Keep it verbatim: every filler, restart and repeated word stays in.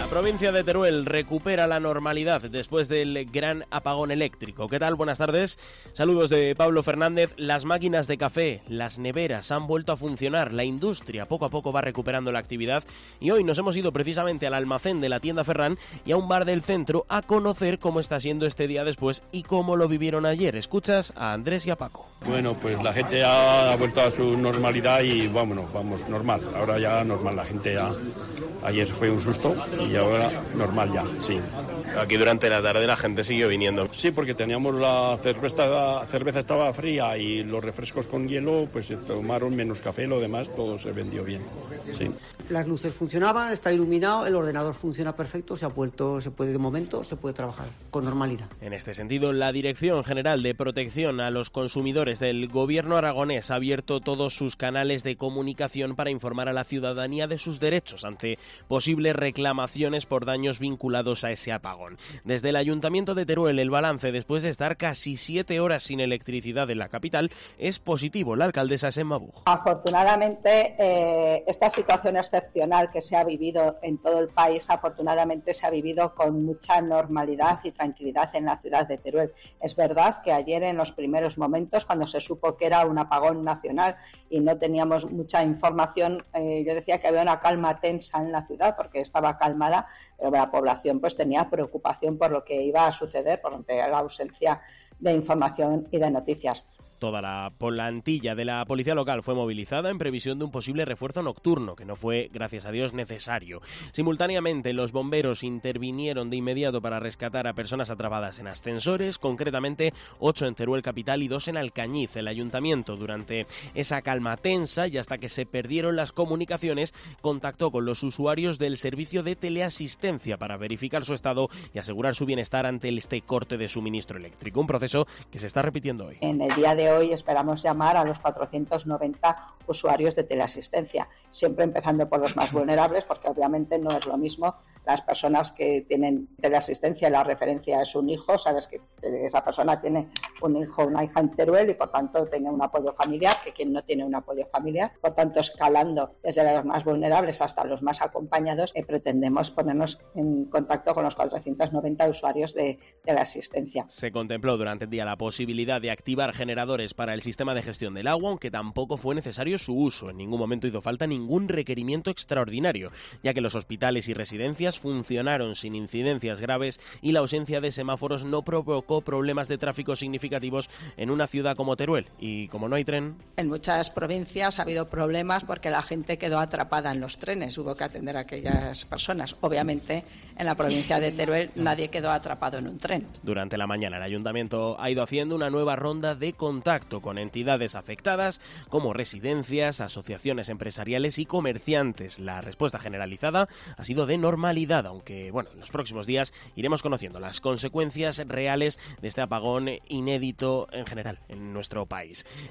La provincia de Teruel recupera la normalidad después del gran apagón eléctrico. ¿Qué tal? Buenas tardes. Saludos de Pablo Fernández. Las máquinas de café, las neveras han vuelto a funcionar. La industria poco a poco va recuperando la actividad y hoy nos hemos ido precisamente al almacén de la tienda Ferran y a un bar del centro a conocer cómo está siendo este día después y cómo lo vivieron ayer. Escuchas a Andrés y a Paco. Bueno, pues la gente ya ha vuelto a su normalidad y vámonos, vamos, normal. Ahora ya normal, la gente ya... Ayer fue un susto y ahora normal ya, sí. Aquí durante la tarde la gente siguió viniendo. Sí, porque teníamos la cerveza, la cerveza estaba fría y los refrescos con hielo, pues se tomaron menos café, lo demás todo se vendió bien, sí. Las luces funcionaban, está iluminado, el ordenador funciona perfecto, se ha vuelto, se puede de momento, se puede trabajar con normalidad. En este sentido, la Dirección General de Protección a los Consumidores del Gobierno aragonés ha abierto todos sus canales de comunicación para informar a la ciudadanía de sus derechos ante posibles reclamaciones por daños vinculados a ese apagón. Desde el Ayuntamiento de Teruel, el balance después de estar casi siete horas sin electricidad en la capital es positivo. La alcaldesa es Emma Buj. Afortunadamente, eh, esta situación excepcional que se ha vivido en todo el país, afortunadamente se ha vivido con mucha normalidad y tranquilidad en la ciudad de Teruel. Es verdad que ayer en los primeros momentos, cuando se supo que era un apagón nacional y no teníamos mucha información, eh, yo decía que había una calma tensa en la ciudad porque estaba calmada, pero la población pues tenía preocupación por lo que iba a suceder, por la ausencia de información y de noticias. Toda la plantilla de la policía local fue movilizada en previsión de un posible refuerzo nocturno, que no fue, gracias a Dios, necesario. Simultáneamente, los bomberos intervinieron de inmediato para rescatar a personas atrapadas en ascensores, concretamente ocho en Teruel capital y dos en Alcañiz. El ayuntamiento, durante esa calma tensa y hasta que se perdieron las comunicaciones, contactó con los usuarios del servicio de teleasistencia para verificar su estado y asegurar su bienestar ante este corte de suministro eléctrico. Un proceso que se está repitiendo hoy. En el día de hoy esperamos llamar a los cuatrocientos noventa usuarios de teleasistencia, siempre empezando por los más vulnerables, porque obviamente no es lo mismo las personas que tienen teleasistencia, la referencia es un hijo, sabes que esa persona tiene un hijo o una hija en Teruel y por tanto tiene un apoyo familiar, que quien no tiene un apoyo familiar, por tanto escalando desde los más vulnerables hasta los más acompañados, eh, pretendemos ponernos en contacto con los cuatrocientos noventa usuarios de teleasistencia. Se contempló durante el día la posibilidad de activar generadores para el sistema de gestión del agua, aunque tampoco fue necesario su uso. En ningún momento hizo falta ningún requerimiento extraordinario, ya que los hospitales y residencias funcionaron sin incidencias graves y la ausencia de semáforos no provocó problemas de tráfico significativos en una ciudad como Teruel. Y como no hay tren... En muchas provincias ha habido problemas porque la gente quedó atrapada en los trenes. Hubo que atender a aquellas personas. Obviamente, en la provincia de Teruel nadie quedó atrapado en un tren. Durante la mañana el ayuntamiento ha ido haciendo una nueva ronda de contacto con entidades afectadas como residencias, asociaciones empresariales y comerciantes. La respuesta generalizada ha sido de normalidad, aunque bueno, en los próximos días iremos conociendo las consecuencias reales de este apagón inédito en general en nuestro país.